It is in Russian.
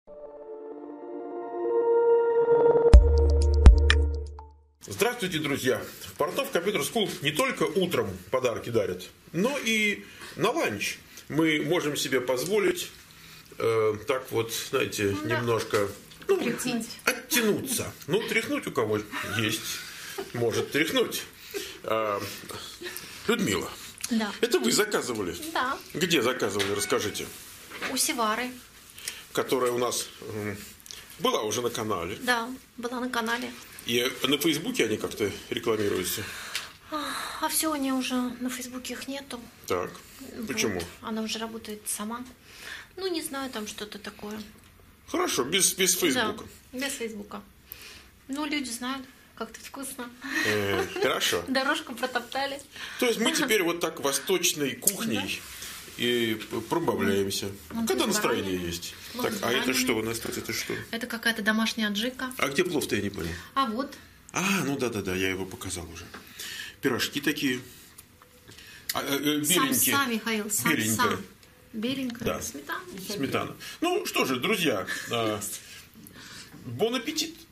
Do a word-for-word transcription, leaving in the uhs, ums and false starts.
Здравствуйте, друзья! В Портнов Компьютер Скул не только утром подарки дарят, но и на ланч мы можем себе позволить э, так вот, знаете, да. немножко ну, оттянуться. Ну, тряхнуть у кого есть, может тряхнуть. А, Людмила, да. это вы заказывали? Да. Где заказывали, расскажите. У Севары. Которая у нас э, была уже на канале. Да, была на канале. И на Фейсбуке они как-то рекламируются? А все, они уже на Фейсбуке их нету. Так, вот. Почему? Она уже работает сама. Ну, не знаю, там что-то такое. Хорошо, без, без Фейсбука. Да, без Фейсбука. Ну, люди знают, как-то вкусно. Э, хорошо. Дорожку протоптали. То есть мы теперь вот так восточной кухней и пробавляемся. Ну, когда настроение есть. Ну, так, а это что у нас тут? Это что? Это какая-то домашняя аджика. А где плов-то, я не понял. А вот. А, ну да-да-да, я его показал уже. Пирожки такие. А, э, беленькие. Самса, Михаил, самса. Беленькая. Беленькая. Да. Сметана. Сметана. Ну что же, друзья, бон аппетит.